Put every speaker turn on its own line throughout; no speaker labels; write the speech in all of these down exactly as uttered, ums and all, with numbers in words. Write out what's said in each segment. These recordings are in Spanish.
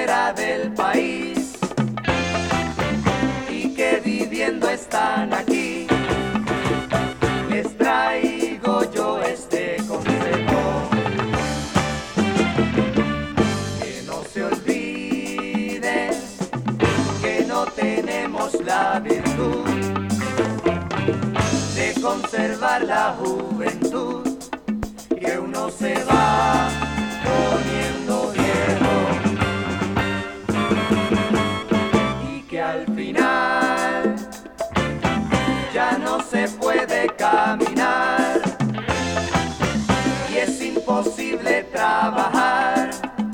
fuera del país y que viviendo están aquí, les traigo yo este consejo: que no se olviden que no tenemos la virtud de conservar la juventud, que uno se va poniendo viejo y que al final ya no se puede caminar y es imposible trabajar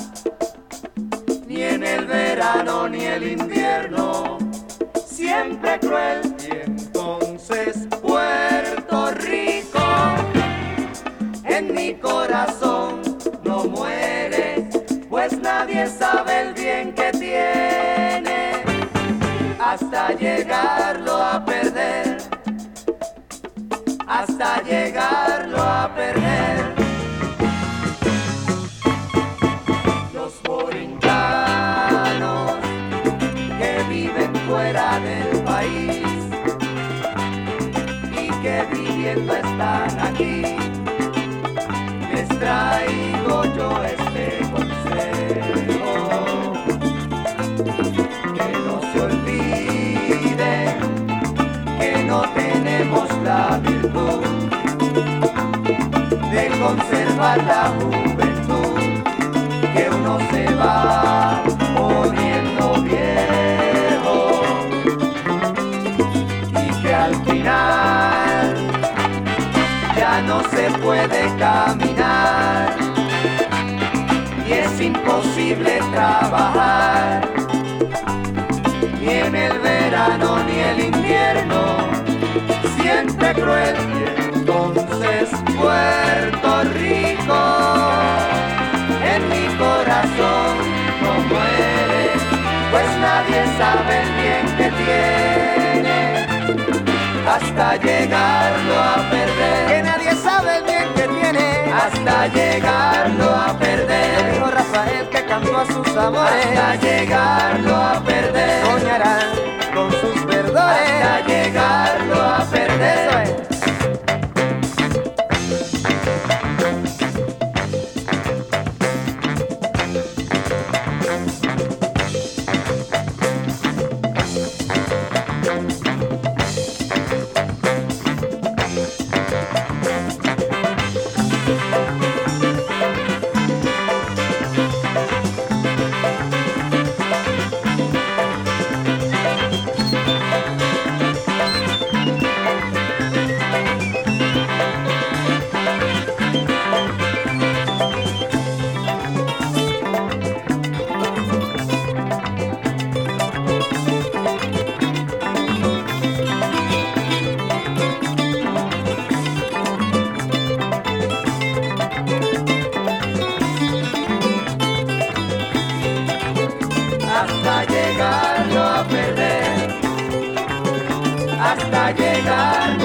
ni en el verano ni el invierno, siempre cruel. Y entonces Puerto Rico en mi corazón no muere, pues nadie sabe el bien que tiene hasta llegarlo a perder, hasta llegarlo a perder. Los borincanos que viven fuera del país y que viviendo están aquí, les traigo yo este consejo: que no se olviden que no tenemos la virtud de conservar la juventud, que uno se va poniendo viejo y que al final ya no se puede caminar y es imposible trabajar ni en el verano ni el invierno, siempre cruel. Y entonces Puerto Rico en mi corazón no muere, pues nadie sabe el bien que tiene hasta llegarlo a perder,
que nadie sabe el bien que tiene
hasta llegarlo a perder.
Lo dijo Rafael, que cantó a sus amores,
hasta llegarlo a perder.
soñarán con sus verdores
hasta llegarlo a perder.
Eso es.
Hasta llegarlo a perder, hasta llegar